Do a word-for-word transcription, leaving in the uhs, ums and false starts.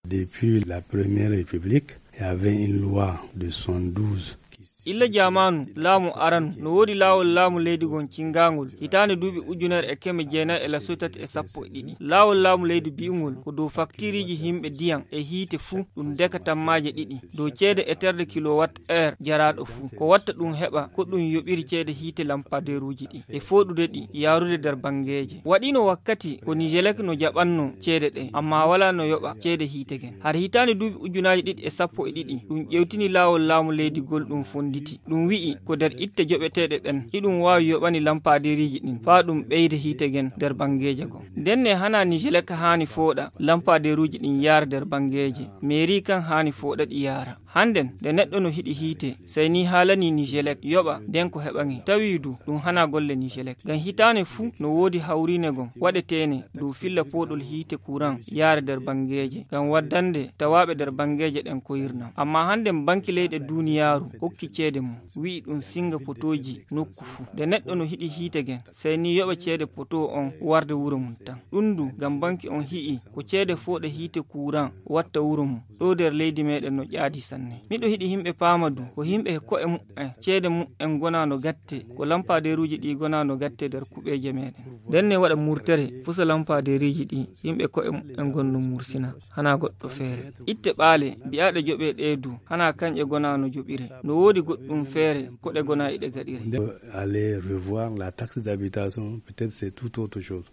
Depuis la Première République, il y avait une loi de soixante-douze. illa jamanu laamu aranu no wodi laawol laamu leydi gon cingangol hitande duuɓi ujunere e keme jeenayi e laso tati e sappo e ɗiɗi laawol laamu leydi bi'ugol ko dow facturiji himɓe diyan e hiite fuu ɗum deka tammaje ɗiɗi dow ceede e terde kilowatt heure jaraɗo fuu ko watta ɗum heɓa ko ɗum yoɓiri ceede hiite lampaderuji ɗi e foɗude ɗi yarude nder bangeje waɗino wakkati ko Nijelek no jaɓanno ceede ɗe amma wala no yoɓa ceede hiite gen har hitande duuɓi ujunaji ɗiɗi e sappo e ɗiɗi ɗum ƴewtini laawol laamu leydi gol ɗum fondi ɗum wi'i ko nder itte joɓeteɗe ɗen hiɗum wawi yoɓani lampaderiji ɗin faa ɗum ɓeyde hiite gen nder bangeje gon ndenne hana Nijelek hani fooɗa lampaderuji ɗin yaara nder bangeje mairie kan hani fooɗa ɗi yaara handen nde neɗɗo no hiɗi hiite sai ni haalani Nijelek yoɓa nden ko heɓangi tawi du ɗum hana golle Nijelek ngam hitane fuu no woodi hawrine gon waɗetene dow filla poɗol hiite courant yaara nder bangeje ngam waddande tawaɓe nder bangeje ɗen koyirnam amma handen banki leyɗe duniyaru hokki ceede mum wi'i ɗum singa potoji nokku fuu nde neɗɗo no hiɗi hiite gen sai ni yoɓa ceede poto on warde wuro mum tan ɗum du ngam banki on hi'i ko ceede fooɗa hiite courant watta wuro mum ɗo nder leydi meɗen no ƴaadi sanne miɗo hiɗi himɓe paamadu ko himɓe e ko'e mum'en ceede mum'en gonano gatte ko lampaderuji ɗi gonano gatte nder kuɓeje meɗen nden ne waɗa murtere fusa lampaderiji ɗi yimɓe ko'e mum'en gonno mursina hana goɗɗo feere itte ɓaale mbiyaɗe joɓe ɗeedu hana kanƴe gonano joɓire no woodi goɗɗum feere koɗe gona iɗe gaɗire. Aller revoir la taxe d'habitation, peut-être c'est tout autre chose.